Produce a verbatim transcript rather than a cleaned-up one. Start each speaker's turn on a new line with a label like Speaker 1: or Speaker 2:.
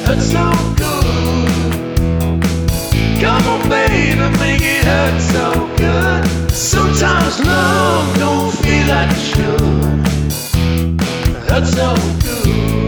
Speaker 1: hurt so good. Come on, baby, make it hurt so good. Sometimes love don't feel like it should. Hurt so good.